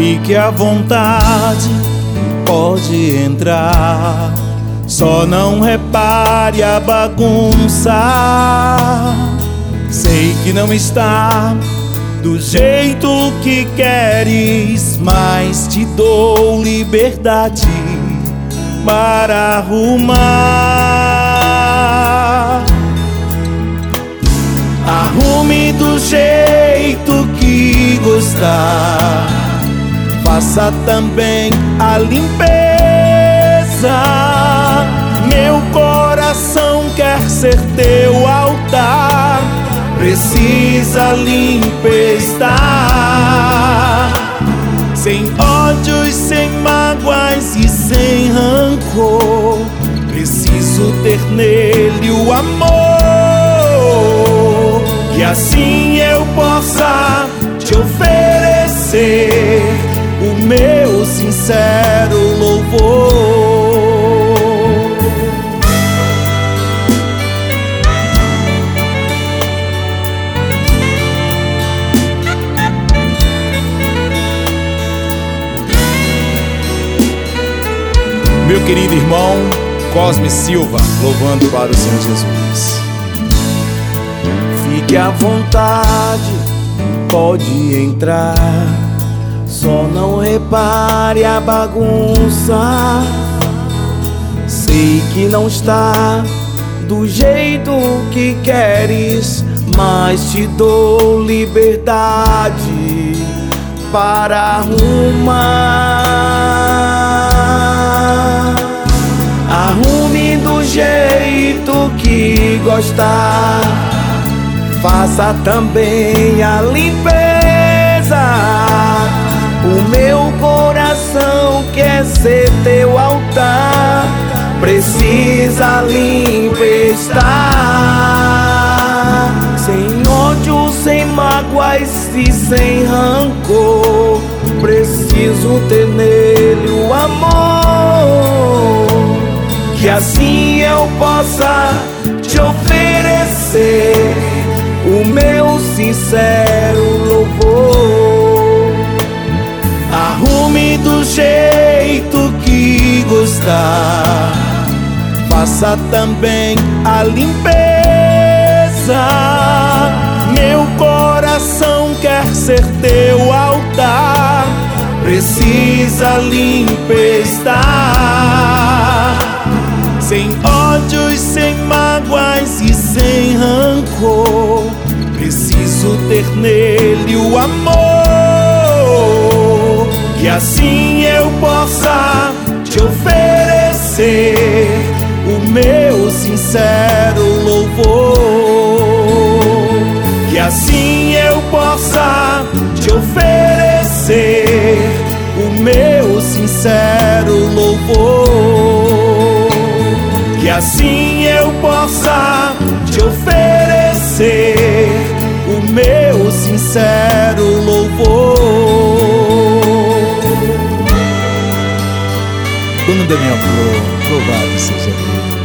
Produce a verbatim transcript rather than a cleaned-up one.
Fique à vontade, pode entrar. Só não repare a bagunça. Sei que não está do jeito que queres, mas te dou liberdade para arrumar. Arrume do jeito que gostar. Faça também a limpeza. Meu coração quer ser teu altar. Precisa limpo estar. Sem ódios, sem mágoas e sem rancor. Preciso ter nele o amor, que assim eu possa te oferecer o meu sincero louvor. Meu querido irmão Cosme Silva, louvando para o Senhor Jesus. Fique à vontade, pode entrar. Só não repare a bagunça. Sei que não está do jeito que queres, mas te dou liberdade para arrumar. Arrume do jeito que gostar. Faça também a limpeza. O meu coração quer ser teu altar. Precisa limpo estar. Sem ódio, sem mágoas e sem rancor. Preciso ter nele o amor, que assim eu possa te oferecer o meu sincero louvor. Arrume do jeito que gostar. Faça também a limpeza. Meu coração quer ser teu altar. Precisa limpo estar. Sem ódios, sem mágoas e sem rancor. Preciso ter nele o amor, que assim eu possa te oferecer o meu sincero louvor. Que assim eu possa te oferecer o meu sincero louvor. Que assim eu possa te oferecer o meu sincero louvor. Dono da minha flor, louvado seja Deus.